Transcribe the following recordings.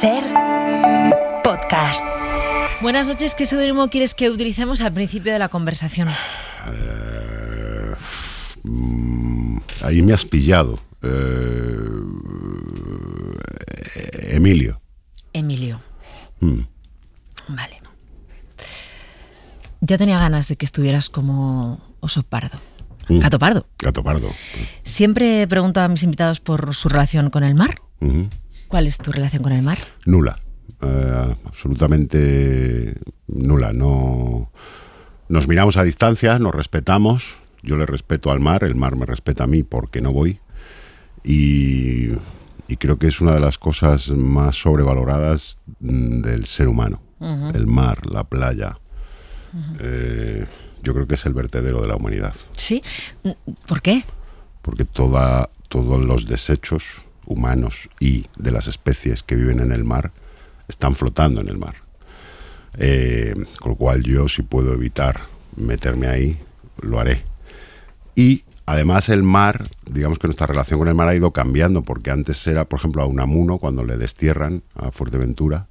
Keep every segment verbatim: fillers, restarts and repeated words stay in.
Ser podcast. Buenas noches. ¿Qué seudónimo quieres que utilicemos al principio de la conversación? Eh, mm, ahí me has pillado. Eh, Emilio. Emilio. Mm. Vale. Ya tenía ganas de que estuvieras como oso pardo. Mm. Gato pardo. Gato pardo. Siempre pregunto a mis invitados por su relación con el mar. Uh-huh. ¿Cuál es tu relación con el mar? Nula. Eh, absolutamente nula. No, nos miramos a distancia, nos respetamos. Yo le respeto al mar, el mar me respeta a mí porque no voy. Y, y creo que es una de las cosas más sobrevaloradas del ser humano. Uh-huh. El mar, la playa. Uh-huh. Eh, yo creo que es el vertedero de la humanidad. ¿Sí? ¿Por qué? Porque toda, todos los desechos humanos y de las especies que viven en el mar están flotando en el mar. Eh, con lo cual yo, si puedo evitar meterme ahí, lo haré. Y además el mar, digamos que nuestra relación con el mar ha ido cambiando, porque antes era, por ejemplo, a Unamuno, cuando le destierran a Fuerteventura,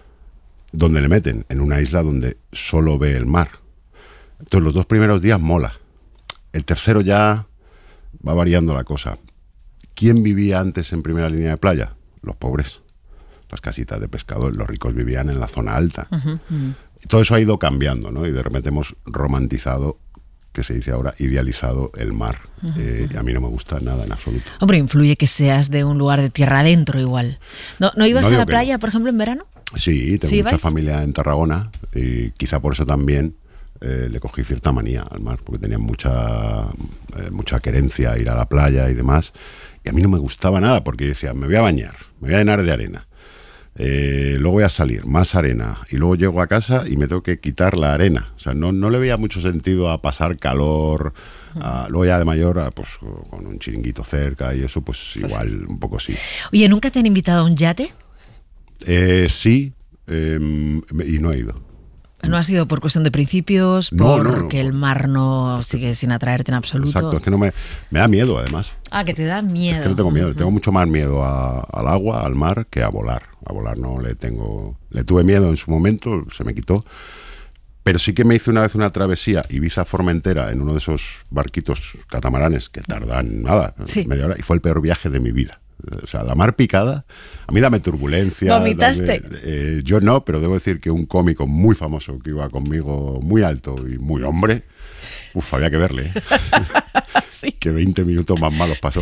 donde le meten, en una isla donde solo ve el mar. Entonces los dos primeros días mola. El tercero ya va variando la cosa. ¿Quién vivía antes en primera línea de playa? Los pobres. Las casitas de pescador. Los ricos vivían en la zona alta. Uh-huh, uh-huh. Todo eso ha ido cambiando, ¿no? Y de repente hemos romantizado, que se dice ahora, idealizado el mar. Uh-huh, eh, uh-huh. A mí no me gusta nada en absoluto. Hombre, influye que seas de un lugar de tierra adentro igual. ¿No, ¿no ibas no a la playa, no. por ejemplo, en verano? Sí, tengo ¿Sí mucha vais? familia en Tarragona y quizá por eso también eh, le cogí cierta manía al mar, porque tenía mucha, eh, mucha querencia a ir a la playa y demás. Y a mí no me gustaba nada, porque yo decía, me voy a bañar, me voy a llenar de arena. Eh, luego voy a salir, más arena, y luego llego a casa y me tengo que quitar la arena. O sea, no, no le veía mucho sentido a pasar calor. A, luego ya de mayor, a, pues con un chiringuito cerca y eso, pues sí, igual sí. Un poco sí. Oye, ¿nunca te han invitado a un yate? Eh, sí, eh, y no he ido. ¿No ha sido por cuestión de principios? No, porque no, no, el mar no sigue sin atraerte en absoluto. Exacto, es que no me, me da miedo además. Ah, que te da miedo. Es que no tengo miedo, uh-huh. tengo mucho más miedo a, al agua, al mar, que a volar. A volar no le tengo... Le tuve miedo en su momento, se me quitó. Pero sí que me hice una vez una travesía Ibiza-Formentera en uno de esos barquitos catamaranes que tardan nada, sí. media hora, y fue el peor viaje de mi vida. O sea, la mar picada, a mí dame turbulencia. ¿Vomitaste? Dame, eh, yo no, pero debo decir que un cómico muy famoso que iba conmigo, muy alto y muy hombre, uf, había que verle. ¿eh? Sí. Que veinte minutos más malos pasó.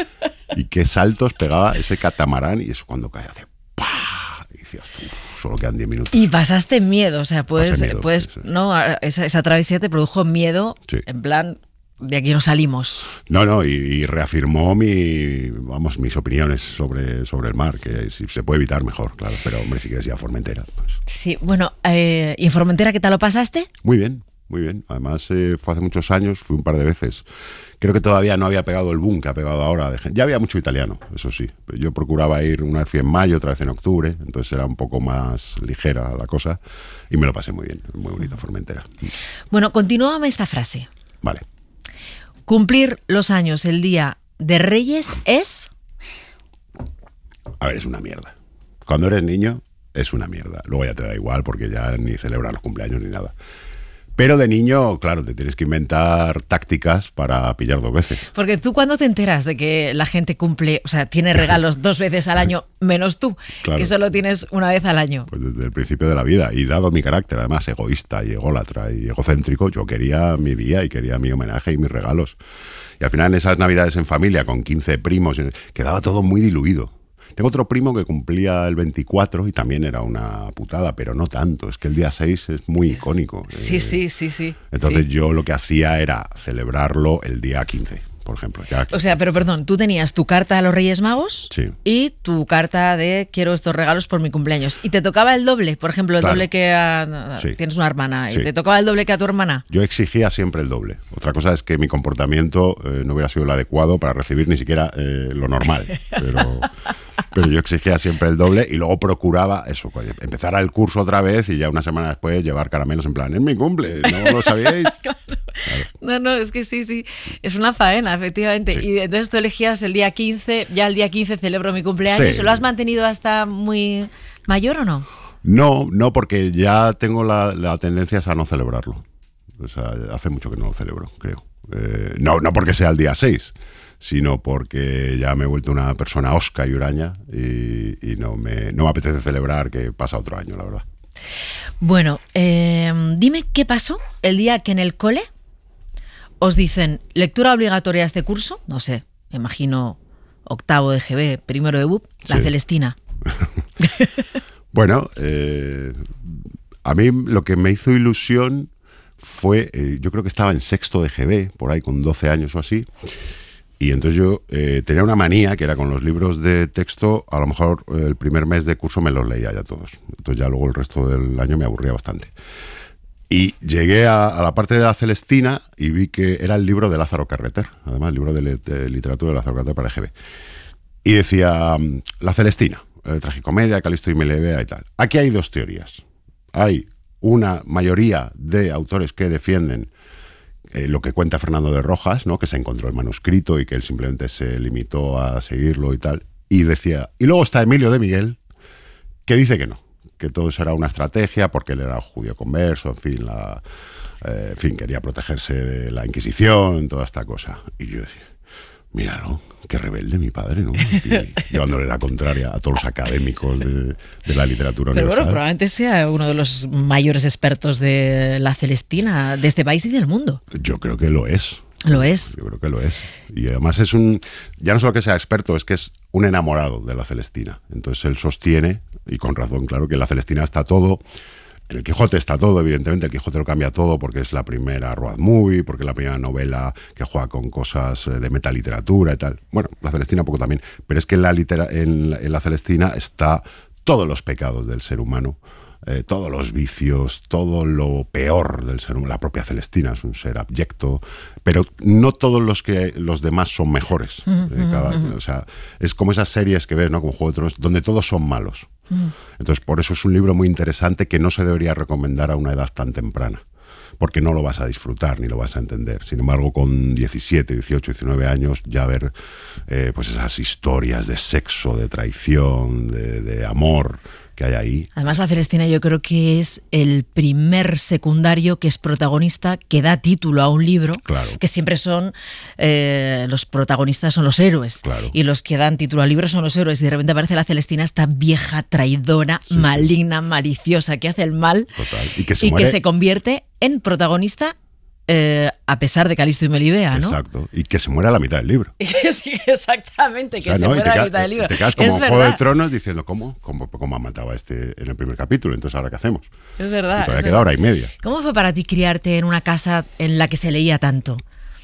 Y qué saltos pegaba ese catamarán y eso cuando cae hace ¡pah! Y decías, uf, solo quedan diez minutos. Y pasaste miedo, o sea, puedes, miedo, puedes sí. no, esa, esa travesía te produjo miedo, sí. en plan... De aquí no salimos. No, no, y, y reafirmó mi, vamos, mis opiniones sobre, sobre el mar, que si se puede evitar mejor, claro, pero hombre, si quieres ir a Formentera. Pues. Sí, bueno, eh, ¿y en Formentera qué tal lo pasaste? Muy bien, muy bien. Además, eh, fue hace muchos años, fui un par de veces. Creo que todavía no había pegado el boom que ha pegado ahora. De gente. Ya había mucho italiano, eso sí. Yo procuraba ir una vez fui en mayo, otra vez en octubre, entonces era un poco más ligera la cosa y me lo pasé muy bien, muy bonito Formentera. Bueno, continúame esta frase. Vale. Cumplir los años el día de Reyes es... A ver, es una mierda. Cuando eres niño, es una mierda. Luego ya te da igual porque ya ni celebran los cumpleaños ni nada. Pero de niño, claro, te tienes que inventar tácticas para pillar dos veces. Porque tú, ¿cuándo te enteras de que la gente cumple, o sea, tiene regalos dos veces al año, menos tú, claro. que solo tienes una vez al año? Pues desde el principio de la vida. Y dado mi carácter, además, egoísta y ególatra y egocéntrico, yo quería mi día y quería mi homenaje y mis regalos. Y al final, en esas navidades en familia, con quince primos, quedaba todo muy diluido. Tengo otro primo que cumplía el veinticuatro y también era una putada, pero no tanto. Es que el día seis es muy icónico. Sí, eh, sí, sí, sí. Entonces sí. yo lo que hacía era celebrarlo el día quince, por ejemplo. Ya que... O sea, pero perdón, tú tenías tu carta a los Reyes Magos sí. y tu carta de quiero estos regalos por mi cumpleaños. ¿Y te tocaba el doble? Por ejemplo, el claro. doble que a... Sí. Tienes una hermana. ¿Y sí. te tocaba el doble que a tu hermana? Yo exigía siempre el doble. Otra cosa es que mi comportamiento eh, no hubiera sido el adecuado para recibir ni siquiera eh, lo normal. Pero... Pero yo exigía siempre el doble y luego procuraba eso, empezar el curso otra vez y ya una semana después llevar caramelos en plan, es mi cumple, ¿no lo sabíais? Claro. claro. No, no, es que sí, sí. Es una faena, efectivamente. Sí. Y entonces tú elegías el día quince, ya el día quince celebro mi cumpleaños. Sí. ¿Lo has mantenido hasta muy mayor o no? No, no, porque ya tengo la, la tendencia a no celebrarlo. O sea, hace mucho que no lo celebro, creo. Eh, no, no porque sea el día seis, sino porque ya me he vuelto una persona osca y huraña y, y no, me, no me apetece celebrar que pasa otro año, la verdad. Bueno, eh, dime qué pasó el día que en el cole os dicen lectura obligatoria a este curso, no sé, me imagino octavo de G B, primero de B U P, La Sí. Celestina. Bueno, eh, a mí lo que me hizo ilusión fue, eh, yo creo que estaba en sexto de G B, por ahí con doce años o así, y entonces yo eh, tenía una manía que era con los libros de texto, a lo mejor eh, el primer mes de curso me los leía ya todos, entonces ya luego el resto del año me aburría bastante. Y llegué a, a la parte de La Celestina y vi que era el libro de Lázaro Carreter, además el libro de, le- de literatura de Lázaro Carreter para G B. Y decía, mm, La Celestina, eh, tragicomedia, Calisto y Melibea y tal. Aquí hay dos teorías. Hay una mayoría de autores que defienden eh, lo que cuenta Fernando de Rojas, ¿no? Que se encontró el manuscrito y que él simplemente se limitó a seguirlo y tal. Y decía, y luego está Emilio de Miguel, que dice que no, que todo eso era una estrategia porque él era judío converso, en fin, la, eh, en fin, quería protegerse de la Inquisición, toda esta cosa. Y yo decía, míralo, qué rebelde mi padre, ¿no? Y llevándole la contraria a todos los académicos de, de la literatura Pero bueno, universal. probablemente sea uno de los mayores expertos de La Celestina de este país y del mundo. Yo creo que lo es. Lo es. Yo creo que lo es. Y además es un... Ya no solo que sea experto, es que es un enamorado de La Celestina. Entonces él sostiene, y con razón, claro, que en La Celestina está todo. En el Quijote está todo, evidentemente. El Quijote lo cambia todo porque es la primera road movie, porque es la primera novela que juega con cosas de metaliteratura y tal. Bueno, La Celestina poco también. Pero es que en la, litera, en, la- en la Celestina está todos los pecados del ser humano. Eh, todos los vicios, todo lo peor del ser humano. La propia Celestina es un ser abyecto, pero no todos los que los demás son mejores. Mm, Eh, cada- mm, mm. o sea, es como esas series que ves, ¿no? Como Juego de Tronos, donde todos son malos. Mm. Entonces, por eso es un libro muy interesante que no se debería recomendar a una edad tan temprana, porque no lo vas a disfrutar ni lo vas a entender. Sin embargo, con diecisiete, dieciocho, diecinueve años, ya ver eh, pues esas historias de sexo, de traición, de, de amor que hay ahí. Además, La Celestina yo creo que es el primer secundario que es protagonista, que da título a un libro, Claro. que siempre son, eh, los protagonistas son los héroes, Claro. y los que dan título al libro son los héroes, y de repente aparece La Celestina, esta vieja traidora, Sí, sí. maligna, maliciosa, que hace el mal, Total. Y que se y muere. que se convierte en protagonista eh, a pesar de Calisto y Melibea, ¿no? Exacto. Y que se muere a la mitad del libro. Sí, exactamente, que O sea, se ¿no? Y muere te, a la ca- mitad del libro. te quedas como Es en Juego de verdad, Tronos diciendo, ¿cómo? ¿Cómo, cómo ha matado a este en el primer capítulo? Entonces, ¿ahora qué hacemos? es verdad. Y todavía es queda verdad. hora y media. ¿Cómo fue para ti criarte en una casa en la que se leía tanto?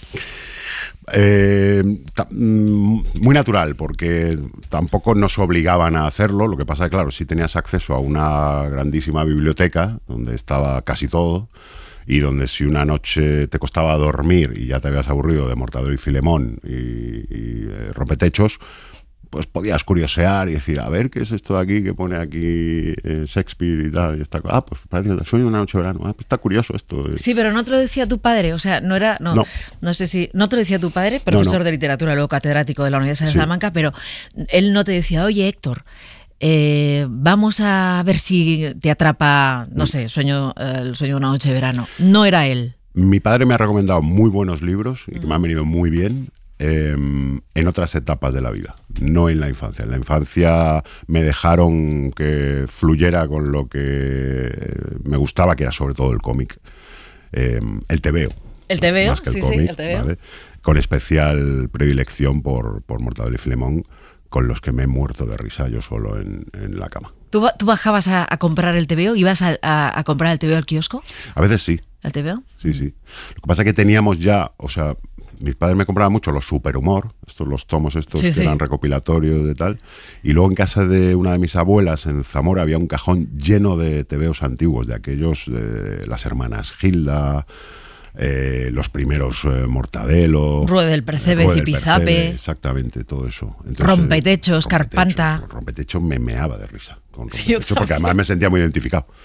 Eh, ta- mm, muy natural, porque tampoco nos obligaban a hacerlo. Lo que pasa es que, claro, sí tenías acceso a una grandísima biblioteca donde estaba casi todo, y donde si una noche te costaba dormir y ya te habías aburrido de Mortadelo y Filemón y, y eh, Rompetechos, pues podías curiosear y decir, a ver, ¿qué es esto de aquí que pone aquí eh, Shakespeare y tal? Y esta cosa. Ah, pues parece que sueño de una noche de verano. Ah, pues está curioso esto. Sí, pero no te lo decía tu padre, o sea, no era, no, no, No. sé si, no te lo decía tu padre, profesor No, no. de literatura, luego catedrático de la Universidad de Sí. Salamanca, pero él no te decía, oye, Héctor, eh, vamos a ver si te atrapa, no sé, sueño, eh, el sueño de una noche de verano. No era él. Mi padre me ha recomendado muy buenos libros y que me han venido muy bien eh, en otras etapas de la vida, no en la infancia. En la infancia me dejaron que fluyera con lo que me gustaba, que era sobre todo el cómic, eh, el tebeo. El tebeo, Más que el sí, sí, cómic, el tebeo. ¿vale? Con especial predilección por, por Mortadelo y Filemón, con los que me he muerto de risa yo solo en, en la cama. ¿Tú, ba- tú bajabas a, a comprar el tebeo? ¿Ibas a, a, a comprar el tebeo al kiosco? A veces sí, ¿El tebeo? sí, sí. Lo que pasa es que teníamos ya, o sea, mis padres me compraban mucho los superhumor, estos los tomos estos Sí, que sí. eran recopilatorios de tal, y luego en casa de una de mis abuelas en Zamora había un cajón lleno de tebeos antiguos, de aquellos de las hermanas Gilda, eh, los primeros eh, Mortadelo, Rueda del Percebe, Rueda del Zipizape. Percebe, exactamente, todo eso. Entonces, Rompetechos, eh, Carpanta. Rompetechos me meaba de risa con Sí, yo Rompetechos, porque además me sentía muy identificado.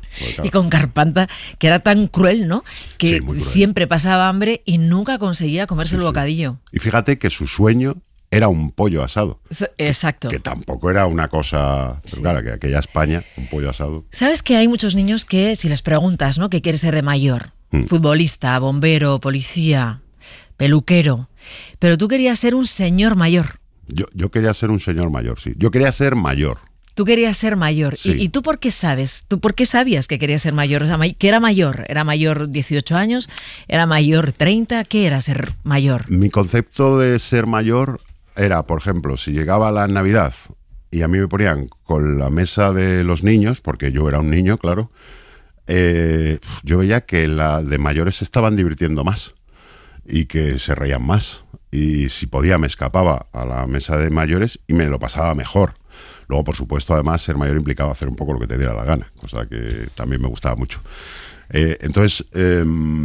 Claro. Y con Carpanta, que era tan cruel, ¿no? Que Sí, muy cruel. siempre pasaba hambre y nunca conseguía comerse Sí, el sí. bocadillo. Y fíjate que su sueño era un pollo asado. Exacto. Que tampoco era una cosa... Pero Sí. claro, que aquella España, un pollo asado... ¿Sabes que hay muchos niños que, si les preguntas, ¿no?, qué quieres ser de mayor? Mm. Futbolista, bombero, policía, peluquero. Pero tú querías ser un señor mayor. Yo, yo quería ser un señor mayor, sí. Yo quería ser mayor. Tú querías ser mayor. Sí. ¿Y, ¿Y tú por qué sabes? ¿Tú por qué sabías que querías ser mayor? O sea, may- ¿qué era mayor? ¿Era mayor dieciocho años? ¿Era mayor treinta? ¿Qué era ser mayor? Mi concepto de ser mayor era, por ejemplo, si llegaba la Navidad y a mí me ponían con la mesa de los niños, porque yo era un niño, claro, eh, yo veía que la de mayores se estaban divirtiendo más y que se reían más. Y si podía me escapaba a la mesa de mayores y me lo pasaba mejor. Luego, por supuesto, además, ser mayor implicaba hacer un poco lo que te diera la gana, cosa que también me gustaba mucho. Eh, entonces, eh,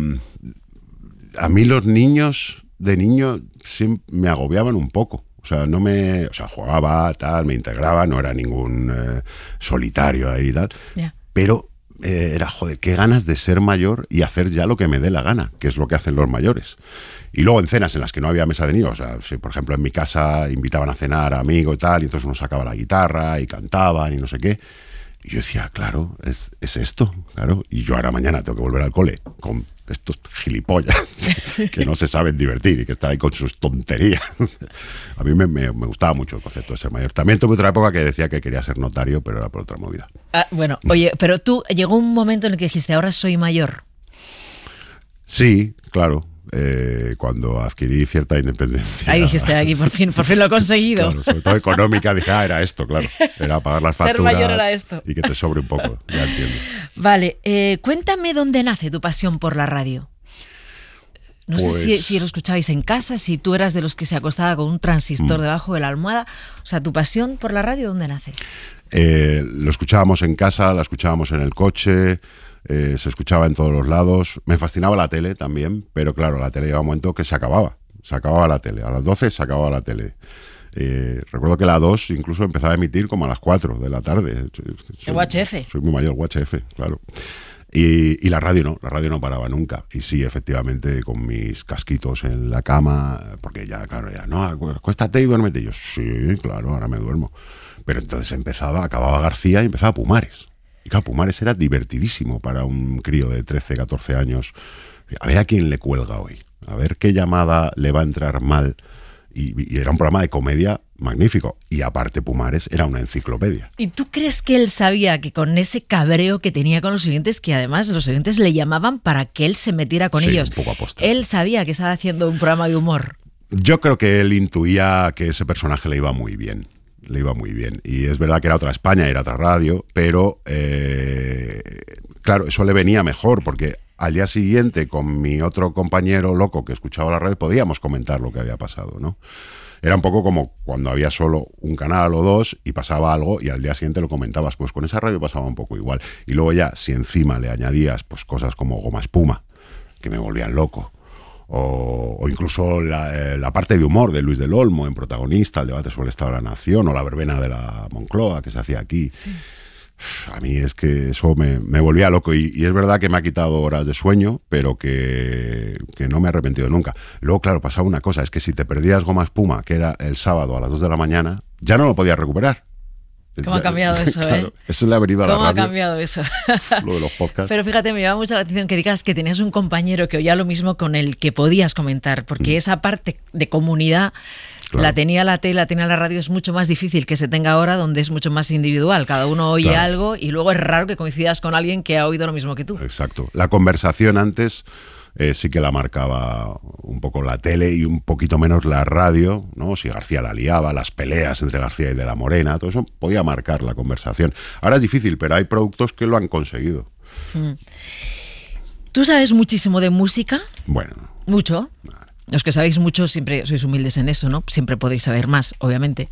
a mí los niños de niño siempre me agobiaban un poco. O sea, no me, o sea, jugaba, tal, me integraba, no era ningún eh, solitario ahí y tal. Ya. Pero eh, era, joder, qué ganas de ser mayor y hacer ya lo que me dé la gana, que es lo que hacen los mayores. Y luego en cenas en las que no había mesa de niños, o sea, si por ejemplo en mi casa invitaban a cenar a amigos y tal, y entonces uno sacaba la guitarra y cantaban y no sé qué. Y yo decía, claro, es, es esto, claro. Y yo ahora mañana tengo que volver al cole con estos gilipollas que no se saben divertir y que están ahí con sus tonterías. A mí me, me, me gustaba mucho el concepto de ser mayor. También tuve otra época que decía que quería ser notario, pero era por otra movida. Ah, bueno, oye, pero tú, llegó un momento en el que dijiste, ahora soy mayor. Sí, claro. Eh, cuando adquirí cierta independencia. Ahí dijiste, aquí por fin, por fin lo he conseguido. Claro, sobre todo económica, dije, ah, era esto, claro. Era pagar las Ser facturas mayor era esto. y que te sobre un poco, ya entiendo. Vale, eh, cuéntame dónde nace tu pasión por la radio. No sé si, Pues- si lo escuchabais en casa, si tú eras de los que se acostaba con un transistor Mm. debajo de la almohada. O sea, ¿tu pasión por la radio dónde nace? Eh, lo escuchábamos en casa, la escuchábamos en el coche, eh, se escuchaba en todos los lados. Me fascinaba la tele también, pero claro, la tele llegaba un momento que se acababa. Se acababa la tele. A las doce se acababa la tele. Eh, recuerdo que la dos incluso empezaba a emitir como a las cuatro de la tarde. Soy, U H F. Soy muy mayor, U H F, claro. Y, y la radio no, la radio no paraba nunca. Y sí, efectivamente, con mis casquitos en la cama, porque ya, claro, ya, no, acuéstate y duérmete. Y yo, sí, claro, ahora me duermo. Pero entonces empezaba, acababa García y empezaba Pumares. Y claro, Pumares era divertidísimo para un crío de trece, catorce años. A ver a quién le cuelga hoy, a ver qué llamada le va a entrar mal. Y, y era un programa de comedia magnífico. Y aparte Pumares era una enciclopedia. ¿Y tú crees que él sabía que con ese cabreo que tenía con los oyentes, que además los oyentes le llamaban para que él se metiera con Sí, ellos, un poco aposta. él sabía que estaba haciendo un programa de humor? Yo creo que él intuía que ese personaje le iba muy bien. Le iba muy bien. Y es verdad que era otra España, era otra radio, pero eh, claro, eso le venía mejor porque al día siguiente con mi otro compañero loco que escuchaba la radio podíamos comentar lo que había pasado, ¿no? Era un poco como cuando había solo un canal o dos y pasaba algo y al día siguiente lo comentabas. Pues con esa radio pasaba un poco igual. Y luego ya, si encima le añadías pues cosas como Goma Espuma, que me volvían loco, O, o incluso la, eh, la parte de humor de Luis del Olmo en Protagonista, el debate sobre el Estado de la Nación, o la verbena de la Moncloa que se hacía aquí. Sí. A mí es que eso me, me volvía loco y, y es verdad que me ha quitado horas de sueño, pero que, que no me he arrepentido nunca. Luego, claro, pasaba una cosa, es que si te perdías Goma Espuma, que era el sábado a las dos de la mañana, ya no lo podías recuperar. ¿Cómo ha cambiado eso, Claro, eh? Eso le ha venido a la ¿Cómo ha radio, cambiado eso? lo de los podcasts. Pero fíjate, me llama mucho la atención que digas que tenías un compañero que oía lo mismo con el que podías comentar, porque Mm. esa parte de comunidad Claro. la tenía la tele, la tenía la radio, es mucho más difícil que se tenga ahora, donde es mucho más individual. Cada uno oye Claro. algo y luego es raro que coincidas con alguien que ha oído lo mismo que tú. Exacto. La conversación antes eh, sí que la marcaba un poco la tele y un poquito menos la radio, ¿no? Si García la liaba, las peleas entre García y de la Morena, todo eso podía marcar la conversación. Ahora es difícil, pero hay productos que lo han conseguido. Mm. ¿Tú sabes muchísimo de música? Bueno, Mucho. Los que sabéis mucho siempre sois humildes en eso, ¿no? Siempre podéis saber más, obviamente.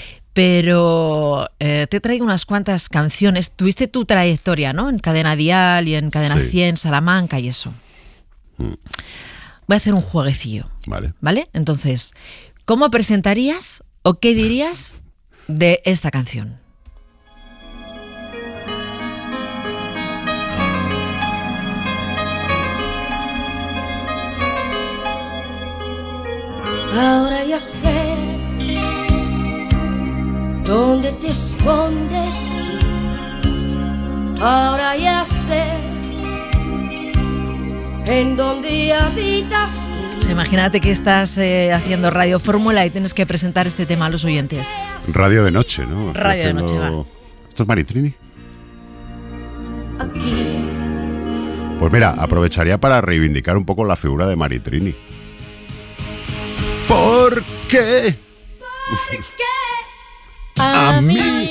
Pero eh, te traigo unas cuantas canciones. Tuviste tu trayectoria, ¿no? En Cadena Dial y en Cadena Sí. cien, Salamanca y eso. Mm. Voy a hacer un jueguecillo, vale. ¿vale? Entonces, ¿cómo presentarías o qué dirías de esta canción? Ahora ya sé dónde te escondes. Ahora ya sé en dónde habitas. Imagínate que estás eh, haciendo Radio Fórmula y tienes que presentar este tema a los oyentes. Radio de noche, ¿no? Estoy Radio de haciendo... noche, va. ¿Esto es Maritrini? Aquí. Pues mira, aprovecharía para reivindicar un poco la figura de Maritrini. ¿Por qué? A mí.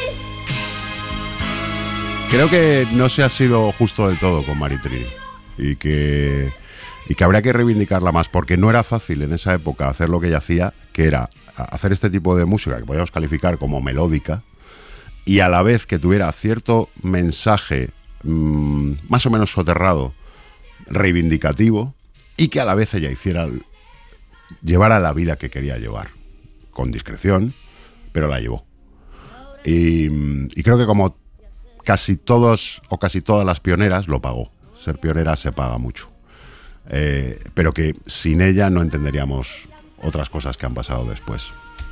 Creo que no se ha sido justo del todo con Maritrini y que, y que habría que reivindicarla más, porque no era fácil en esa época hacer lo que ella hacía, que era hacer este tipo de música que podríamos calificar como melódica y a la vez que tuviera cierto mensaje mmm, más o menos soterrado, reivindicativo, y que a la vez ella hiciera llevara la vida que quería llevar, con discreción, pero la llevó. Y, y creo que como casi todos o casi todas las pioneras lo pagó. Ser pionera se paga mucho. Eh, pero que sin ella no entenderíamos otras cosas que han pasado después.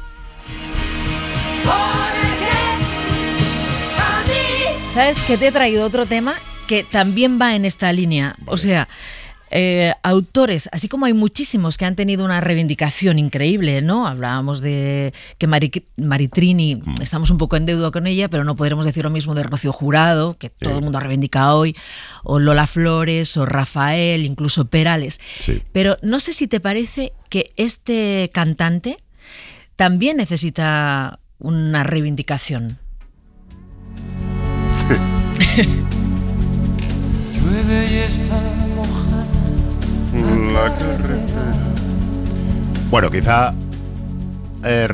¿Sabes que te he traído otro tema que también va en esta línea? Vale. O sea, eh, autores, así como hay muchísimos que han tenido una reivindicación increíble, ¿no? Hablábamos de que Mari, Maritrini, mm. estamos un poco en deuda con ella, pero no podremos decir lo mismo de Rocío Jurado, que sí. todo el mundo reivindica hoy, o Lola Flores, o Rafael, incluso Perales. Sí. Pero no sé si te parece que este cantante también necesita una reivindicación. Llueve y está mojada la carretera. Bueno, quizá eh,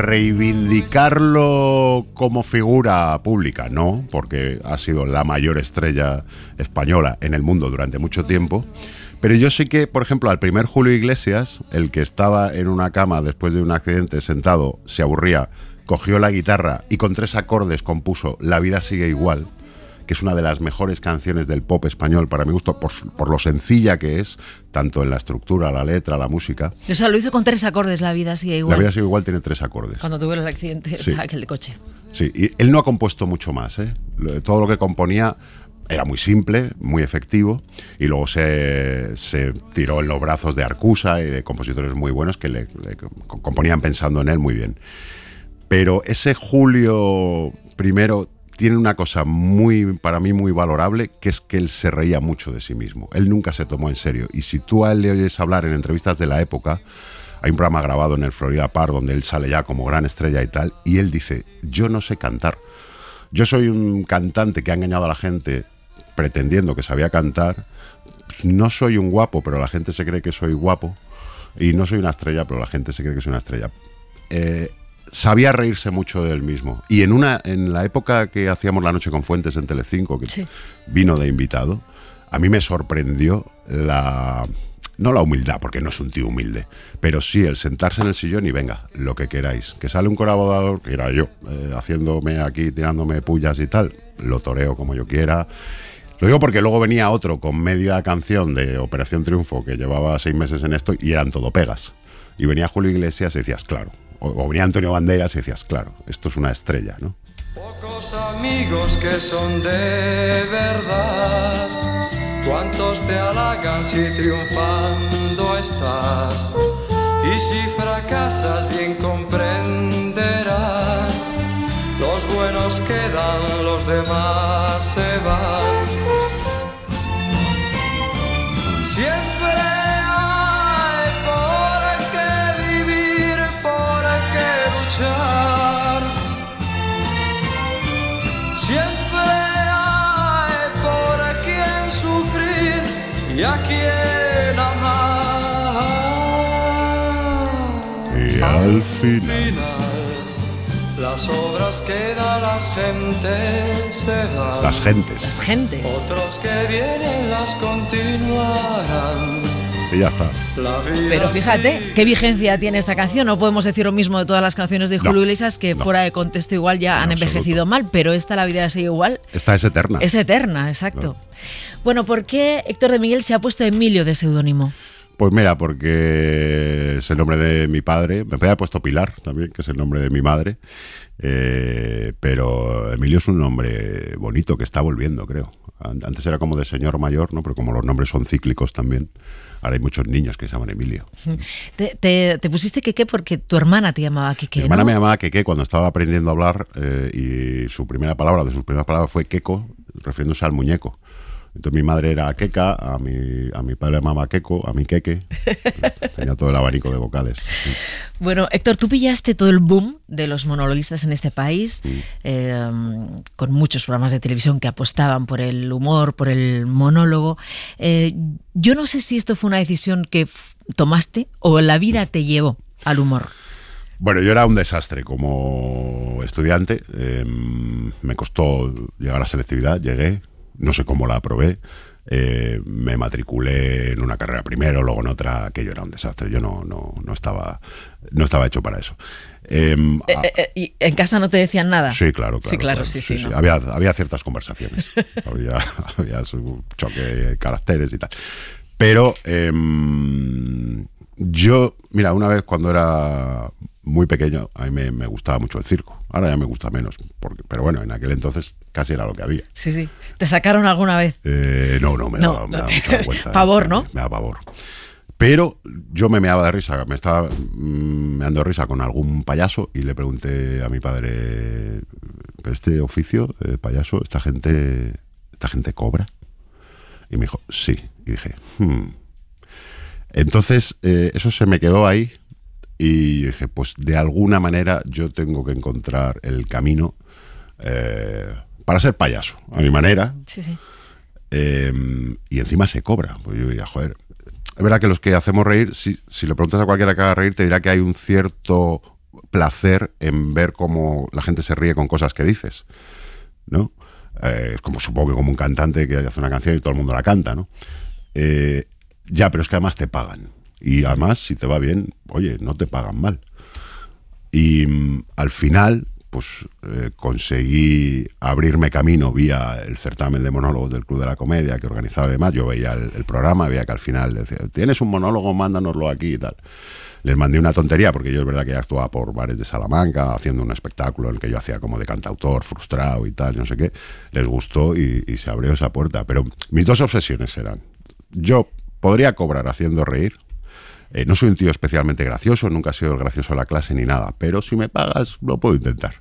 reivindicarlo como figura pública, no, porque ha sido la mayor estrella española en el mundo durante mucho tiempo. Pero yo sí que, por ejemplo, al primer Julio Iglesias, el que estaba en una cama después de un accidente sentado, se aburría, cogió la guitarra y con tres acordes compuso La vida sigue igual, que es una de las mejores canciones del pop español, para mi gusto, por, por lo sencilla que es, tanto en la estructura, la letra, la música. O sea, lo hizo con tres acordes, La vida sigue igual. La vida sigue igual tiene tres acordes. Cuando tuve el accidente, sí. aquel de coche. Sí, y él no ha compuesto mucho más, ¿eh? Todo lo que componía era muy simple, muy efectivo, y luego se, se tiró en los brazos de Arcusa y de compositores muy buenos que le, le componían pensando en él muy bien. Pero ese Julio primero tiene una cosa muy, para mí, muy valorable, que es que él se reía mucho de sí mismo. Él nunca se tomó en serio. Y si tú a él le oyes hablar en entrevistas de la época, hay un programa grabado en el Florida Park donde él sale ya como gran estrella y tal, y él dice, yo no sé cantar. Yo soy un cantante que ha engañado a la gente pretendiendo que sabía cantar. No soy un guapo, pero la gente se cree que soy guapo. Y no soy una estrella, pero la gente se cree que soy una estrella. Eh... Sabía reírse mucho de él mismo. Y en una en la época que hacíamos La Noche con Fuentes en Telecinco, que sí. vino de invitado, a mí me sorprendió la... No la humildad, porque no es un tío humilde, pero sí el sentarse en el sillón y venga, lo que queráis. Que sale un colaborador, que era yo, eh, haciéndome aquí, tirándome pullas y tal, lo toreo como yo quiera. Lo digo porque luego venía otro con media canción de Operación Triunfo, que llevaba seis meses en esto, y eran todo pegas. Y venía Julio Iglesias y decías, claro. O venía Antonio Banderas y decías, claro, esto es una estrella, ¿no? Pocos amigos que son de verdad, cuántos te halagan si triunfando estás, y si fracasas bien comprenderás, los buenos quedan, los demás se van. Siempre siempre hay por quien sufrir y a quien amar. Y al final, final las obras quedan, las gentes se van. Las gentes. Las gentes. Otros que vienen las continuarán. Y ya está. Pero fíjate, ¿qué vigencia tiene esta canción? No podemos decir lo mismo de todas las canciones de Julio no, Iglesias, que no. fuera de contexto igual ya en han envejecido absoluto. mal, pero esta, La vida sigue igual. Esta es eterna. Es eterna, exacto. No. Bueno, ¿por qué Héctor de Miguel se ha puesto Emilio de seudónimo? Pues mira, porque es el nombre de mi padre. Me había puesto Pilar también, que es el nombre de mi madre. Eh, pero Emilio es un nombre bonito que está volviendo, creo. Antes era como de señor mayor, ¿no? Pero como los nombres son cíclicos también, ahora hay muchos niños que se llaman Emilio. Te, te, te pusiste Keke porque tu hermana te llamaba Keke, Mi hermana ¿no? me llamaba Keke cuando estaba aprendiendo a hablar eh, y su primera palabra, de sus primeras palabras fue Keko, refiriéndose al muñeco. Entonces mi madre era Keka, a mi, a mi padre le llamaba Keko, a mi Keke. Tenía todo el abanico de vocales. Sí. Bueno, Héctor, tú pillaste todo el boom de los monologuistas en este país, Sí. eh, con muchos programas de televisión que apostaban por el humor, por el monólogo. Eh, yo no sé si esto fue una decisión que f- tomaste o la vida te llevó al humor. Bueno, yo era un desastre como estudiante. Eh, me costó llegar a la selectividad, llegué. No sé cómo la aprobé, eh, me matriculé en una carrera primero, luego en otra, aquello era un desastre, yo no, no, no, estaba, no estaba hecho para eso. Eh, Eh, eh, eh, ¿Y en casa no te decían nada? Sí, claro, claro. Sí, claro, sí, sí, ¿no? Había, había ciertas conversaciones, había, había su choque de caracteres y tal. Pero eh, yo, mira, una vez cuando era muy pequeño, a mí me, me gustaba mucho el circo. Ahora ya me gusta menos, porque, pero bueno, en aquel entonces casi era lo que había. Sí, sí. ¿Te sacaron alguna vez? Eh, no, no, me No, daba, me no daba te- mucha vergüenza. Pavor, me, ¿no? Me daba pavor. Pero yo me meaba de risa, me estaba mm, meando de risa con algún payaso y le pregunté a mi padre, ¿pero este oficio, eh, payaso, esta gente, esta gente cobra? Y me dijo, sí. Y dije, hmm. Entonces, eh, eso se me quedó ahí y dije, pues de alguna manera yo tengo que encontrar el camino eh, para ser payaso, a mi manera. Sí, sí. Eh, y encima se cobra. Pues yo diría, joder, es verdad que los que hacemos reír, si, si le preguntas a cualquiera que haga reír, te dirá que hay un cierto placer en ver cómo la gente se ríe con cosas que dices, ¿no? Eh, es como, supongo que como un cantante que hace una canción y todo el mundo la canta, ¿no? Eh, ya, pero es que además te pagan. Y además, si te va bien, oye, no te pagan mal. Y mm, al final, pues eh, conseguí abrirme camino vía el certamen de monólogos del Club de la Comedia que organizaba además. Yo veía el, el programa, veía que al final decía, ¿tienes un monólogo? Mándanoslo aquí y tal. Les mandé una tontería porque yo es verdad que ya actuaba por bares de Salamanca haciendo un espectáculo en el que yo hacía como de cantautor frustrado y tal, no sé qué. Les gustó y, y se abrió esa puerta. Pero mis dos obsesiones eran, yo podría cobrar haciendo reír. Eh, no soy un tío especialmente gracioso, nunca he sido el gracioso de la clase ni nada, pero si me pagas, lo puedo intentar.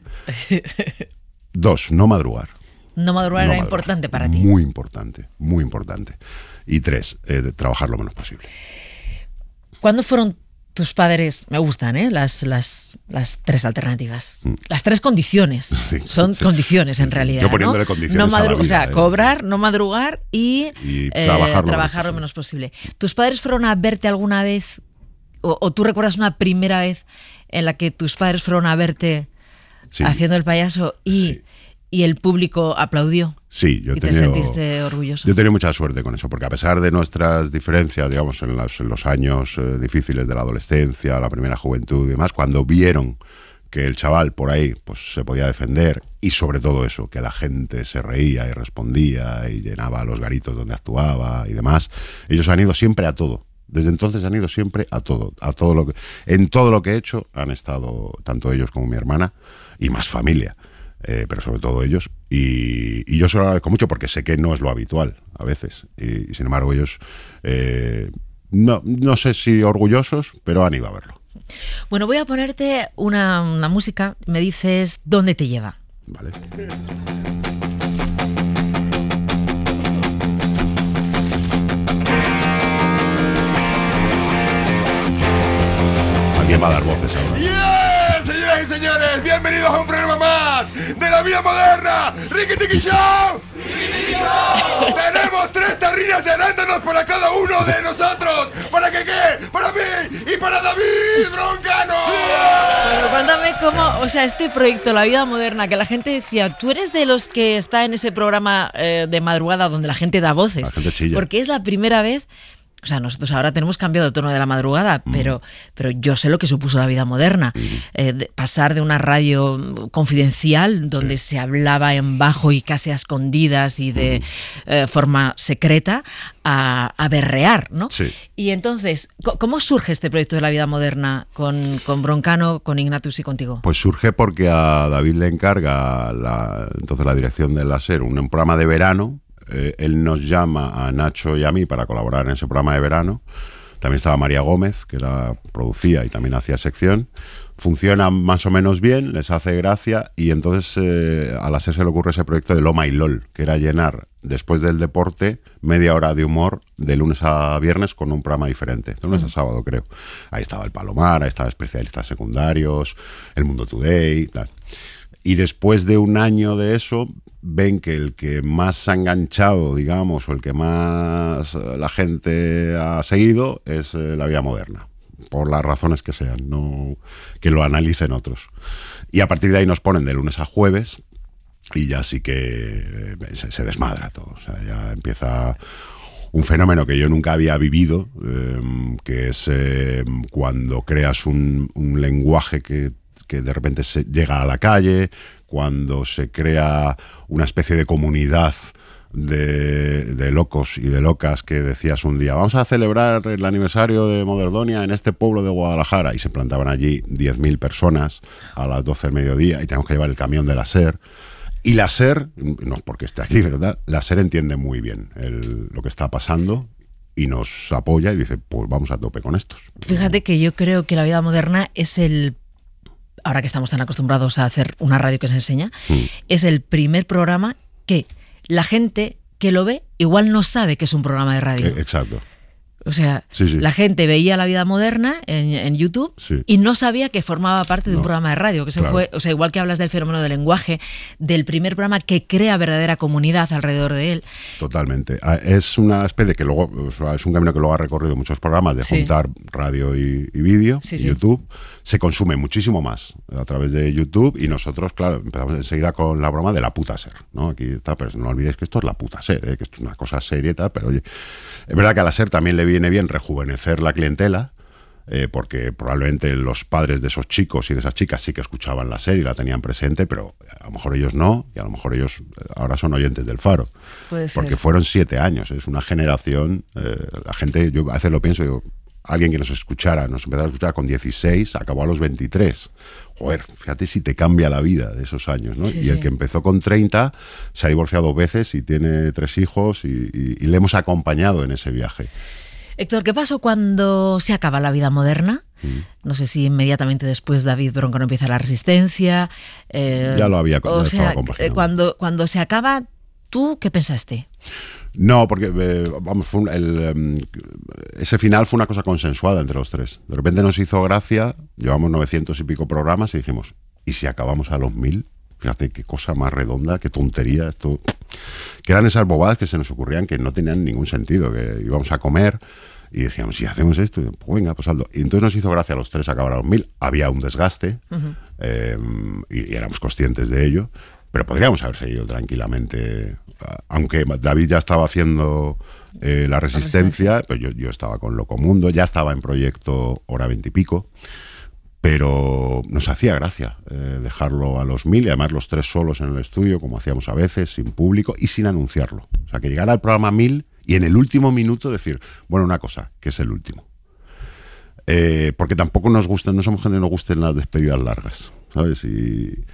Dos, no madrugar. No madrugar No era madrugar. importante para ti. Muy importante, muy importante. Y tres, eh, de trabajar lo menos posible. ¿Cuándo fueron tus padres? Me gustan, ¿eh? Las, las, las tres alternativas. Mm. Las tres condiciones. Sí, Son sí. condiciones en Sí, sí. realidad. Yo poniéndole ¿no? condiciones No a la madru- vida, O sea, ¿eh? cobrar, no madrugar y, Y eh, trabajar lo trabajar lo menos menos posible. ¿Tus padres fueron a verte alguna vez? O, ¿O tú recuerdas una primera vez en la que tus padres fueron a verte Sí. haciendo el payaso y, Sí. y el público aplaudió? Sí, yo he y te tenido, sentiste orgulloso. yo he tenido mucha suerte con eso, porque a pesar de nuestras diferencias, digamos, en los, en los años eh, difíciles de la adolescencia, la primera juventud y demás, cuando vieron que el chaval por ahí pues se podía defender y sobre todo eso, que la gente se reía y respondía y llenaba los garitos donde actuaba y demás, ellos han ido siempre a todo. Desde entonces han ido siempre a todo, a todo lo que, en todo lo que he hecho han estado tanto ellos como mi hermana y más familia. Eh, pero sobre todo ellos, y, y yo se lo agradezco mucho porque sé que no es lo habitual a veces, y, y sin embargo ellos, eh, no, no sé si orgullosos, pero han ido a verlo. Bueno, voy a ponerte una, una música, me dices dónde te lleva. ¿Vale? Alguien va a dar voces ahora. ¡Yeah! Señoras y señores, bienvenidos a un programa más de la vida moderna, Ricky Tiki Show. Tenemos tres tarrinas de arándanos para cada uno de nosotros. ¿Para qué qué? Para mí y para David Broncano. Bueno, cuéntame cómo, o sea, este proyecto, La Vida Moderna, que la gente decía, tú eres de los que está en ese programa eh, de madrugada donde la gente da voces. La gente chilla. Porque es la primera vez O sea, nosotros ahora tenemos cambiado el tono de la madrugada, mm. pero, pero yo sé lo que supuso la vida moderna. Mm. Eh, de pasar de una radio confidencial, donde sí. se hablaba en bajo y casi a escondidas y de mm. eh, forma secreta, a, a berrear, ¿no? Sí. Y entonces, ¿cómo surge este proyecto de la vida moderna con, con Broncano, con Ignatius y contigo? Pues surge porque a David le encarga la, entonces la dirección de la SER un, un programa de verano. Eh, él nos llama a Nacho y a mí para colaborar en ese programa de verano. También estaba María Gómez, que la producía y también hacía sección. Funciona más o menos bien, les hace gracia, y entonces eh, a la SER se le ocurre ese proyecto de Loma y LOL, que era llenar, después del deporte, media hora de humor de lunes a viernes con un programa diferente, de lunes uh-huh. a sábado, creo. Ahí estaba el Palomar, ahí estaba Especialistas Secundarios, El Mundo Today, tal. Y después de un año de eso, ven que el que más se ha enganchado, digamos, o el que más la gente ha seguido es eh, La Vida Moderna, por las razones que sean, no que lo analicen otros. Y a partir de ahí nos ponen de lunes a jueves y ya sí que eh, se, se desmadra todo. O sea, ya empieza un fenómeno que yo nunca había vivido, eh, que es eh, cuando creas un, un lenguaje que que de repente se llega a la calle, cuando se crea una especie de comunidad de, de locos y de locas que decías un día, vamos a celebrar el aniversario de Moderdonia en este pueblo de Guadalajara, y se plantaban allí diez mil personas a las doce del mediodía y tenemos que llevar el camión de la SER. Y la SER, no es porque esté aquí, ¿verdad? La SER entiende muy bien el, lo que está pasando y nos apoya y dice, pues vamos a tope con estos. Fíjate que yo creo que La Vida Moderna es el, ahora que estamos tan acostumbrados a hacer una radio que se enseña, mm. es el primer programa que la gente que lo ve igual no sabe que es un programa de radio. Eh, exacto. O sea, sí, sí. la gente veía La Vida Moderna en, en YouTube sí. y no sabía que formaba parte de no, un programa de radio. Que se claro. fue, o sea, igual que hablas del fenómeno del lenguaje, del primer programa que crea verdadera comunidad alrededor de él. Totalmente. Es una especie que luego, o sea, es un camino que luego ha recorrido muchos programas de sí. juntar radio y, y vídeo, sí, y sí. YouTube. Se consume muchísimo más a través de YouTube y nosotros, claro, empezamos enseguida con la broma de la puta SER, ¿no? Aquí está, pero no olvidéis que esto es la puta SER, ¿eh? Que esto es una cosa seria y tal, pero oye, es verdad que a la SER también le viene bien rejuvenecer la clientela, eh, porque probablemente los padres de esos chicos y de esas chicas sí que escuchaban la SER y la tenían presente, pero a lo mejor ellos no, y a lo mejor ellos ahora son oyentes del Faro. Puede ser. Porque fueron siete años, es una generación, eh, la gente, yo a veces lo pienso, digo, alguien que nos escuchara, nos empezó a escuchar con dieciséis, acabó a los veintitrés. Joder, fíjate si te cambia la vida de esos años, ¿no? Sí, y sí. el que empezó con treinta se ha divorciado dos veces y tiene tres hijos y, y, y le hemos acompañado en ese viaje. Héctor, ¿qué pasó cuando se acaba La Vida Moderna? Mm. No sé si inmediatamente después David Broncano empieza La Resistencia. Eh, ya lo había ya o estaba sea, compaginando. Cuando, cuando se acaba, ¿tú qué pensaste? No, porque eh, vamos, fue un, el, um, ese final fue una cosa consensuada entre los tres. De repente nos hizo gracia, llevamos novecientos y pico programas y dijimos, ¿y si acabamos a los mil? Fíjate qué cosa más redonda, qué tontería esto. Que eran esas bobadas que se nos ocurrían que no tenían ningún sentido, que íbamos a comer y decíamos, si hacemos esto, pues venga, pues hazlo. Y entonces nos hizo gracia a los tres acabar a los mil. Había un desgaste uh-huh. eh, y, y éramos conscientes de ello, pero podríamos haber seguido tranquilamente. Aunque David ya estaba haciendo eh, La Resistencia, pero yo, yo estaba con Locomundo, ya estaba en proyecto Hora veintipico, pero nos hacía gracia eh, dejarlo a los mil y además los tres solos en el estudio, como hacíamos a veces, sin público y sin anunciarlo. O sea, que llegara al programa mil y en el último minuto decir, bueno, una cosa, que es el último. Eh, porque tampoco nos gustan, no somos gente que nos gusten las despedidas largas, ¿sabes? Y...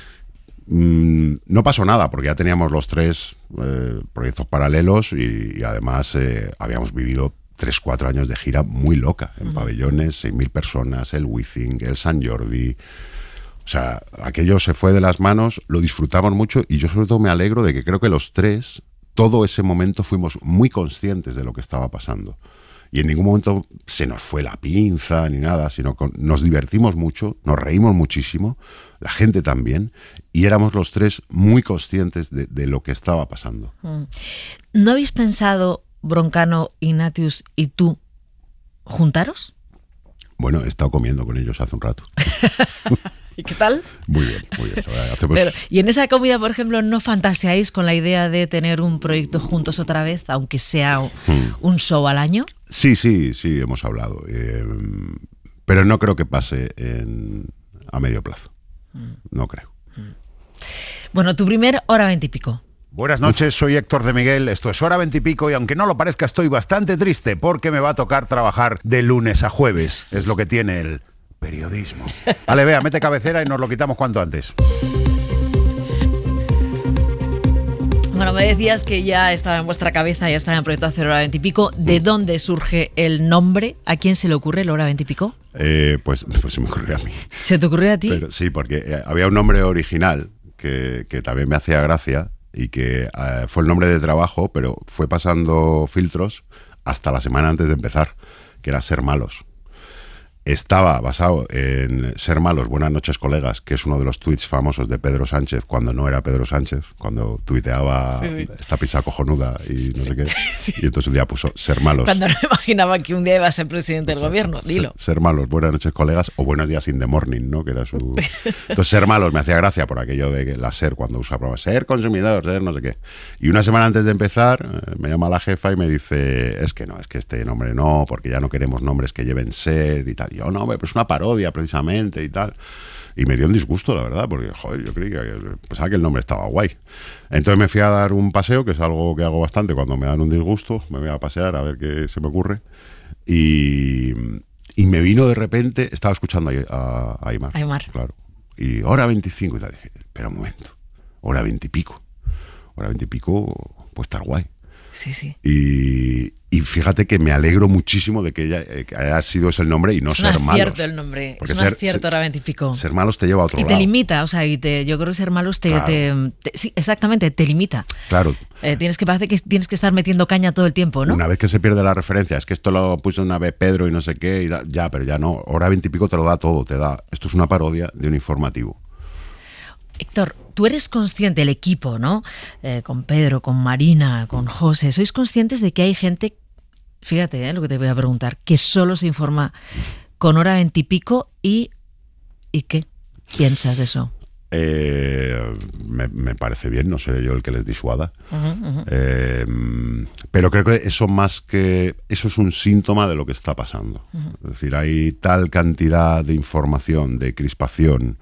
no pasó nada porque ya teníamos los tres eh, proyectos paralelos y, y además eh, habíamos vivido tres, cuatro años de gira muy loca en uh-huh. pabellones, seis mil personas, el Wizzing, el San Jordi. O sea, aquello se fue de las manos, lo disfrutamos mucho y yo sobre todo me alegro de que creo que los tres, todo ese momento fuimos muy conscientes de lo que estaba pasando. Y en ningún momento se nos fue la pinza ni nada, sino que nos divertimos mucho, nos reímos muchísimo, la gente también, y éramos los tres muy conscientes de, de lo que estaba pasando. ¿No habéis pensado, Broncano, Ignatius y tú, juntaros? Bueno, he estado comiendo con ellos hace un rato. ¿Y qué tal? Muy bien, muy bien. Hacemos... Pero, y en esa comida, por ejemplo, ¿no fantaseáis con la idea de tener un proyecto juntos otra vez, aunque sea Hmm. un show al año? Sí, sí, sí, hemos hablado. Eh, pero no creo que pase en, a medio plazo. No creo. Bueno, tu primer hora veinte y pico. Buenas noches, soy Héctor de Miguel, esto es Hora veintipico y aunque no lo parezca estoy bastante triste porque me va a tocar trabajar de lunes a jueves, es lo que tiene el periodismo. Vale, vea, mete cabecera y nos lo quitamos cuanto antes. Bueno, me decías que ya estaba en vuestra cabeza, ya estaba en Proyecto Hacer Hora veinte y pico. ¿De dónde surge el nombre? ¿A quién se le ocurre el Hora veinte y pico? Eh, pues, pues se me ocurrió a mí. ¿Se te ocurrió a ti? Pero, sí, porque eh, había un nombre original que, que también me hacía gracia y que eh, fue el nombre de trabajo, pero fue pasando filtros hasta la semana antes de empezar, que era Ser Malos. Estaba basado en Ser Malos, buenas noches colegas, que es uno de los tweets famosos de Pedro Sánchez cuando no era Pedro Sánchez, cuando tuiteaba sí, sí. esta pizza cojonuda y Sí, no sé sí, qué. sí. Y entonces un día puso Ser Malos. Cuando no me imaginaba que un día iba a ser presidente del gobierno, dilo. Ser, ser Malos, buenas noches colegas, o buenos días in the morning, ¿no? Que era su... Entonces Ser Malos me hacía gracia por aquello de la Ser, cuando usa pruebas, ser consumidor, ser no sé qué. Y una semana antes de empezar eh, me llama la jefa y me dice, es que no, es que este nombre no, porque ya no queremos nombres que lleven ser y tal. Y yo, no, pues una parodia precisamente y tal. Y me dio un disgusto, la verdad, porque, joder, yo creí que pensaba que el nombre estaba guay. Entonces me fui a dar un paseo, que es algo que hago bastante cuando me dan un disgusto. Me voy a pasear a ver qué se me ocurre. Y, y me vino de repente, estaba escuchando a, a, a Aymar. Aymar. Claro. Y hora veinticinco y tal. Dije, espera un momento, hora veintipico. Hora veintipico puede estar guay. Sí, sí. Y, y fíjate que me alegro muchísimo de que, ella, eh, que haya sido ese el nombre y no Es Ser un Malos. acierto el nombre. Porque es un ser- acierto ser- Hora veinte y pico. Ser Malos te lleva a otro Y te lado. limita, o sea, y te, yo creo que Ser Malos te, Claro. te- te- sí, exactamente, te limita. Claro. Eh, tienes que parece que tienes que estar metiendo caña todo el tiempo, ¿no? Una vez que se pierde la referencia, es que esto lo puso una vez Pedro y no sé qué, y da- ya, pero ya no. Hora veintipico te lo da todo, te da. Esto es una parodia de un informativo. Héctor, tú eres consciente, el equipo, ¿no? Eh, con Pedro, con Marina, con José, ¿sois conscientes de que hay gente, fíjate eh, lo que te voy a preguntar, que solo se informa con Hora veinte y pico y, ¿y qué piensas de eso? Eh, me, me parece bien, no seré yo el que les disuada. Ujú, ujú. Eh, pero creo que eso más que eso es un síntoma de lo que está pasando. Es decir, hay tal cantidad de información, de crispación,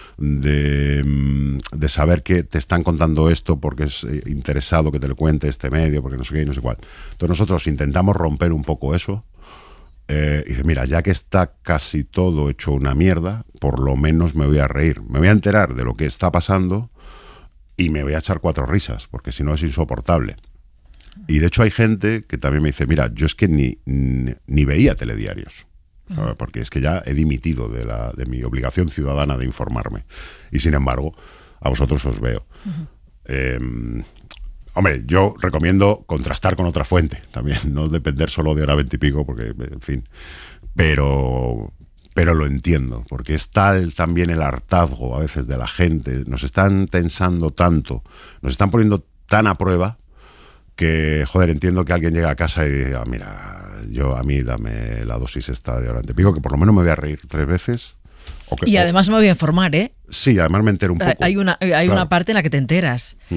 de, mm, de saber que te están contando esto porque es eh, interesado que te lo cuente este medio, porque no sé qué y no sé cuál. Entonces nosotros intentamos romper un poco eso. Eh, y dice, mira, ya que está casi todo hecho una mierda, por lo menos me voy a reír. Me voy a enterar de lo que está pasando y me voy a echar cuatro risas, porque si no es insoportable. Y de hecho hay gente que también me dice, mira, yo es que ni, ni, ni veía telediarios, ¿sabes? Porque es que ya he dimitido de, la, de mi obligación ciudadana de informarme. Y sin embargo, a vosotros os veo. Uh-huh. Eh, hombre, yo recomiendo contrastar con otra fuente también, no depender solo de Hora veinte y pico, porque, en fin, pero... pero lo entiendo, porque es tal también el hartazgo a veces de la gente, nos están tensando tanto, nos están poniendo tan a prueba, que, joder, entiendo que alguien llegue a casa y diga, mira, yo a mí dame la dosis esta de Hora veinte y pico, que por lo menos me voy a reír tres veces. O que, y o, además me voy a informar, ¿eh? Sí, además me entero un poco. Hay una, hay claro. una parte en la que te enteras. Mm.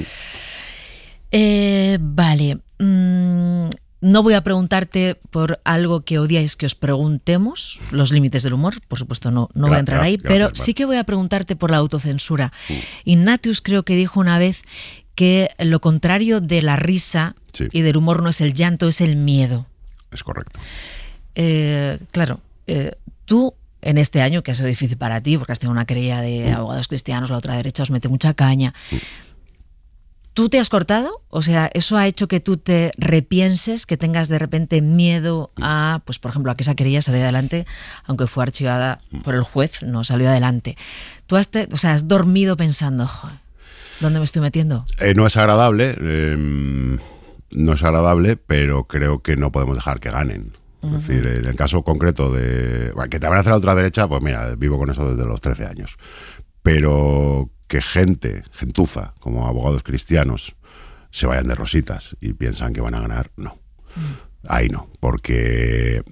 Eh, vale. Mm, no voy a preguntarte por algo que odiáis que os preguntemos, los límites del humor, por supuesto no, no Gracias, voy a entrar ahí, gracias, pero gracias, sí que voy a preguntarte por la autocensura. Mm. Ignatius creo que dijo una vez que lo contrario de la risa sí. y del humor no es el llanto, es el miedo. Es correcto. Eh, claro, eh, tú en este año, que ha sido difícil para ti, porque has tenido una querella de mm. abogados cristianos, la otra derecha os mete mucha caña, mm. ¿tú te has cortado? O sea, ¿eso ha hecho que tú te repienses, que tengas de repente miedo a, pues por ejemplo, a que esa querella saliera adelante, aunque fue archivada por el juez, no salió adelante? ¿Tú has, te, o sea, has dormido pensando, joder, ¿dónde me estoy metiendo? Eh, no es agradable, eh, no es agradable, pero creo que no podemos dejar que ganen. Uh-huh. Es decir, en el caso concreto de... Bueno, que te abrace la ultraderecha, pues mira, vivo con eso desde los trece años. Pero que gente, gentuza, como abogados cristianos, se vayan de rositas y piensan que van a ganar, no. Uh-huh. Ahí no, porque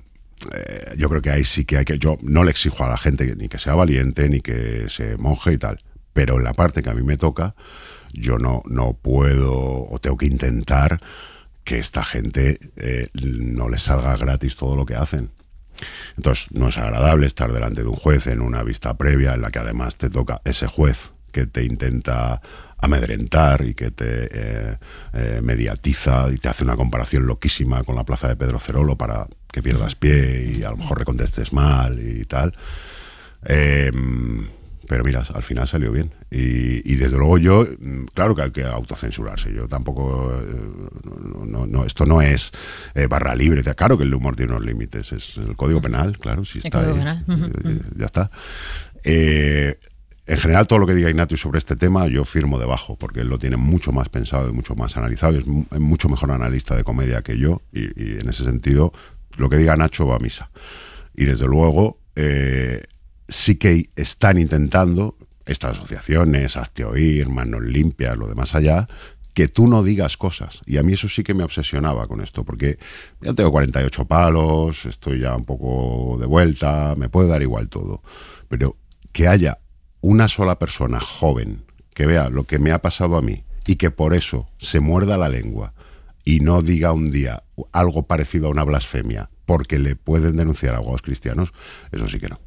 eh, yo creo que ahí sí que hay que... Yo no le exijo a la gente ni que sea valiente, ni que se monje y tal, pero en la parte que a mí me toca, yo no, no puedo o tengo que intentar que esta gente eh, no les salga gratis todo lo que hacen. Entonces, no es agradable estar delante de un juez en una vista previa en la que además te toca ese juez que te intenta amedrentar y que te eh, eh, mediatiza y te hace una comparación loquísima con la plaza de Pedro Cerolo para que pierdas pie y a lo mejor le contestes mal y tal. Eh, pero mira, al final salió bien. Y, y desde luego yo, claro que hay que autocensurarse. Yo tampoco, no, no, no, esto no es eh, barra libre. Claro que el humor tiene unos límites. Es el Código Penal, claro, si está el Código ahí, Penal. Uh-huh. ya, ya está. Eh, en general, todo lo que diga Ignatius sobre este tema, yo firmo debajo, porque él lo tiene mucho más pensado y mucho más analizado. Y es, mu- es mucho mejor analista de comedia que yo. Y, y en ese sentido, lo que diga Nacho va a misa. Y desde luego, eh, sí que están intentando estas asociaciones, Hazte Oír, Manos Limpias, lo de más allá, que tú no digas cosas. Y a mí eso sí que me obsesionaba con esto, porque ya tengo cuarenta y ocho palos, estoy ya un poco de vuelta, me puede dar igual todo. Pero que haya una sola persona joven que vea lo que me ha pasado a mí y que por eso se muerda la lengua y no diga un día algo parecido a una blasfemia porque le pueden denunciar a abogados cristianos, eso sí que no.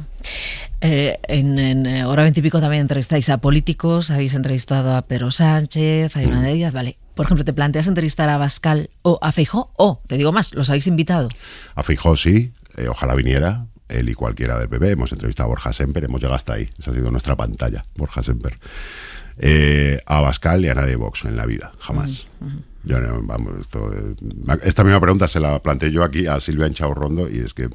Eh, en, en Hora veintipico también entrevistáis a políticos, habéis entrevistado a Pedro Sánchez, a Yolanda Díaz, vale. Por ejemplo, ¿te planteas entrevistar a Abascal o a Feijóo? O, te digo más, ¿los habéis invitado? A Feijóo sí, eh, ojalá viniera, él y cualquiera del P P. Hemos entrevistado a Borja Semper, hemos llegado hasta ahí, esa ha sido nuestra pantalla, Borja Semper. Eh, a Abascal y a nadie de Vox en la vida, jamás. Uh-huh. Yo no, vamos, esto, eh, esta misma pregunta se la planteé yo aquí a Silvia Enchaurrondo y es que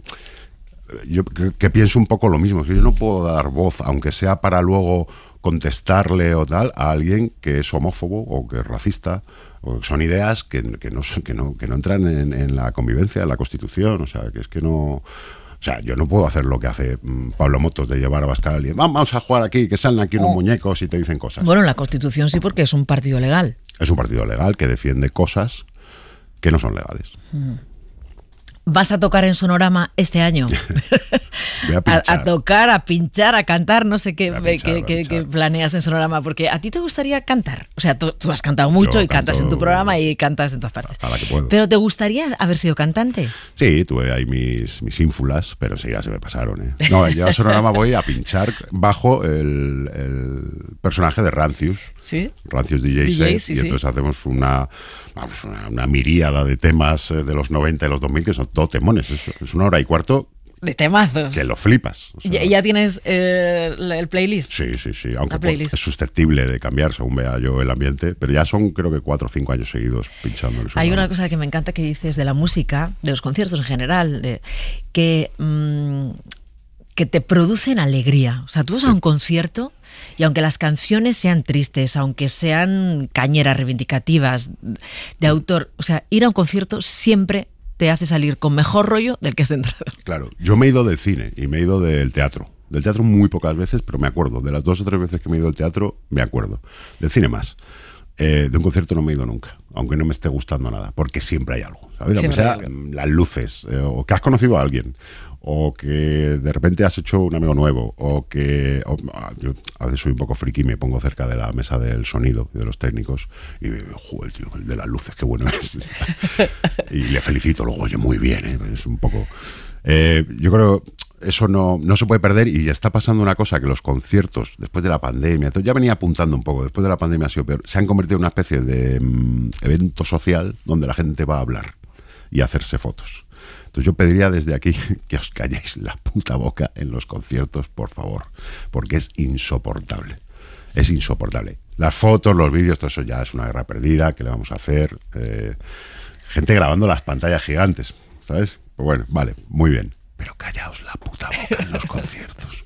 yo que, que pienso un poco lo mismo, que yo no puedo dar voz, aunque sea para luego contestarle o tal, a alguien que es homófobo o que es racista, o que son ideas que, que, no, que, no, que no entran en, en la convivencia, en la Constitución, o sea, que es que no... O sea, yo no puedo hacer lo que hace um, Pablo Motos de llevar a Abascal y vamos a jugar aquí, que salen aquí unos oh. muñecos y te dicen cosas. Bueno, la Constitución sí, porque es un partido legal. Es un partido legal que defiende cosas que no son legales. Mm. ¿Vas a tocar en Sonorama este año? Voy a, a, a tocar, a pinchar, a cantar, no sé qué, pinchar, qué, qué, qué planeas en Sonorama, porque a ti te gustaría cantar. O sea, tú, tú has cantado mucho Yo y cantas en tu programa y cantas en todas partes. A la que puedo. ¿Pero te gustaría haber sido cantante? Sí, tuve ahí mis, mis ínfulas, pero sí, ya se me pasaron. ¿eh? No, yo a Sonorama voy a pinchar bajo el, el personaje de Rancius. ¿Sí? Rancius D J, D J sí, y entonces sí. hacemos una... Vamos, una, una miríada de temas de los noventa y los dos mil que son todo temones. Es, es una hora y cuarto de temazos. Que lo flipas. O sea, ¿Ya, ¿Ya tienes eh, el playlist? Sí, sí, sí. Aunque pues, es susceptible de cambiar según vea yo el ambiente. Pero ya son creo que cuatro o cinco años seguidos pinchando. Hay una cosa que me encanta que dices de la música, de los conciertos en general, de, que, mmm, que te producen alegría. O sea, tú vas sí. a un concierto... Y aunque las canciones sean tristes, aunque sean cañeras reivindicativas de autor, o sea, ir a un concierto siempre te hace salir con mejor rollo del que has entrado. Claro, yo me he ido del cine y me he ido del teatro. Del teatro muy pocas veces, pero me acuerdo. De las dos o tres veces que me he ido del teatro, me acuerdo. Del cine más. Eh, de un concierto no me he ido nunca, aunque no me esté gustando nada, porque siempre hay algo, ¿sabes? Aunque sea las luces, eh, o que has conocido a alguien, o que de repente has hecho un amigo nuevo, o que... O, yo a veces soy un poco friki y me pongo cerca de la mesa del sonido y de los técnicos y me digo, joder, tío, el de las luces, qué bueno es. Y le felicito, luego, oye, muy bien, ¿eh? Es un poco... Eh, yo creo eso no, no se puede perder y está pasando una cosa que los conciertos, después de la pandemia, ya venía apuntando un poco, después de la pandemia ha sido peor, se han convertido en una especie de um, evento social donde la gente va a hablar y a hacerse fotos. Entonces yo pediría desde aquí que os calléis la puta boca en los conciertos, por favor, porque es insoportable, es insoportable. Las fotos, los vídeos, todo eso ya es una guerra perdida, ¿qué le vamos a hacer? Eh, gente grabando las pantallas gigantes, ¿sabes? Pues bueno, vale, muy bien. Pero callaos la puta boca en los conciertos.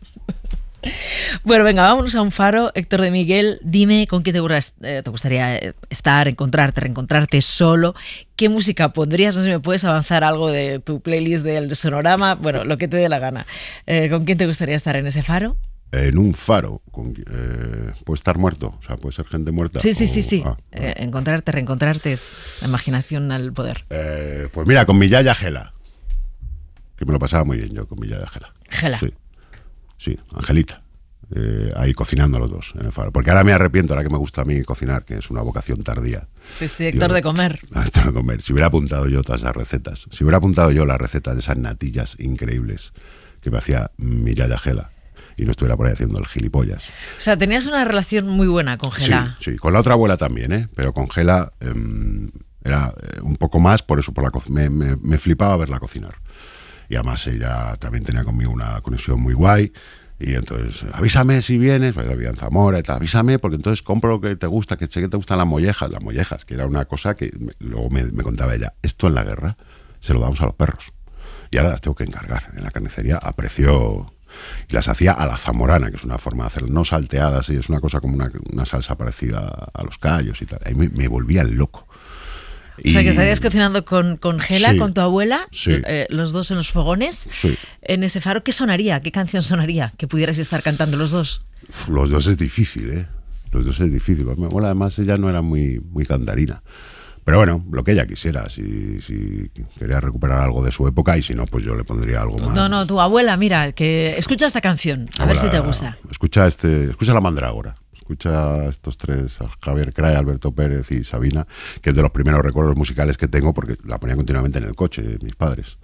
Bueno, venga, vámonos a un faro. Héctor de Miguel, dime con quién te, te gustaría estar, encontrarte, reencontrarte solo. ¿Qué música pondrías? No sé si me puedes avanzar algo de tu playlist del Sonorama. Bueno, lo que te dé la gana. Eh, ¿Con quién te gustaría estar en ese faro? En un faro. Con, eh, ¿Puede estar muerto? O sea, ¿puede ser gente muerta? Sí, sí, o, sí. sí. Ah, eh, encontrarte, reencontrarte es la imaginación al poder. Eh, pues mira, con mi yaya Gela. que me lo pasaba muy bien yo con Villa de Gela. Gela. Sí, sí, Angelita. Eh, ahí cocinando los dos en el Faro. Porque ahora me arrepiento, ahora que me gusta a mí cocinar, que es una vocación tardía. Sí, sí, Héctor de comer. Héctor de comer. Si hubiera apuntado yo todas esas recetas, si hubiera apuntado yo las recetas de esas natillas increíbles que me hacía mi yaya Gela y no estuviera por ahí haciendo el gilipollas. O sea, tenías una relación muy buena con Gela. Sí, sí, con la otra abuela también, ¿eh? Pero con Gela eh, era un poco más, por eso por la co- me, me, me flipaba verla cocinar. Y además ella también tenía conmigo una conexión muy guay. Y entonces, avísame si vienes, pues había en Zamora y tal, avísame porque entonces compro lo que te gusta, que sé que te gustan las mollejas, las mollejas, que era una cosa que me, luego me, me contaba ella, esto en la guerra se lo damos a los perros y ahora las tengo que encargar en la carnicería a precio, y las hacía a la zamorana, que es una forma de hacerlas, no salteadas, y es una cosa como una, una salsa parecida a los callos y tal, ahí me, me volvía loco. O sea, que estarías cocinando con, con Gela, sí, con tu abuela, sí. eh, los dos en los fogones, Sí. en ese faro. ¿Qué sonaría? ¿Qué canción sonaría? Que pudierais estar cantando los dos. Uf, los dos es difícil, ¿eh? Los dos es difícil. Mi abuela además ella no era muy, muy cantarina. Pero bueno, lo que ella quisiera, si, si quería recuperar algo de su época y si no, pues yo le pondría algo más. No, no, tu abuela, mira, que escucha esta canción, a ver Abuela, si te gusta. Escucha, este, escucha La Mandrágora. Escucha a estos tres, a Javier Cray, Alberto Pérez y Sabina, que es de los primeros recuerdos musicales que tengo porque la ponían continuamente en el coche, mis padres.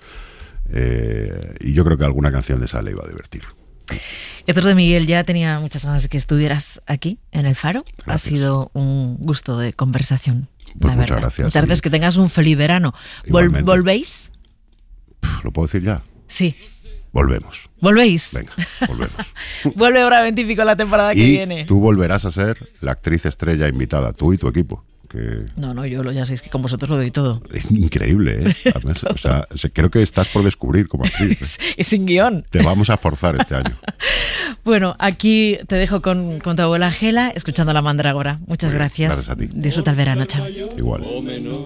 Eh, y yo creo que alguna canción de esa le iba a divertir. Héctor de Miguel, ya tenía muchas ganas de que estuvieras aquí en el Faro. Gracias. Ha sido un gusto de conversación. Pues la muchas verdad. gracias. Muchas gracias, que tengas un feliz verano. Vol- Igualmente. ¿Volvéis? Puf, ¿lo puedo decir ya? Sí. Volvemos. ¿Volvéis? Venga, volvemos. Vuelve ahora veintipico la temporada que y viene. tú volverás a ser la actriz estrella invitada, tú y tu equipo. Que No, no, yo lo ya sé, es que con vosotros lo doy todo. es increíble, ¿eh? Además, o sea, se- creo que estás por descubrir como actriz. Es, es sin guión. Te vamos a forzar este año. Bueno, aquí te dejo con, con tu abuela Gela, escuchando La Mandrágora. Muchas Muy bien, gracias. gracias a ti. Disfruta el verano, chao. Igual. O menor,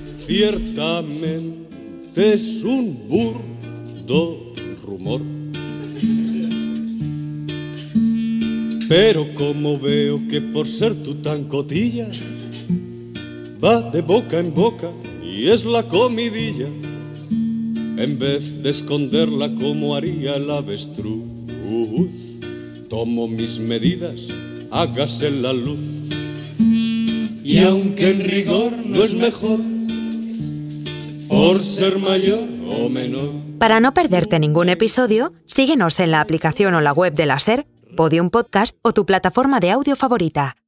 ciertamente es un burdo rumor. Pero como veo que por ser tú tan cotilla, va de boca en boca y es la comidilla, en vez de esconderla como haría el avestruz, tomo mis medidas, hágase la luz. Y aunque en rigor no es mejor, por ser mayor o menor. Para no perderte ningún episodio, síguenos en la aplicación o la web de la SER, Podium Podcast o tu plataforma de audio favorita.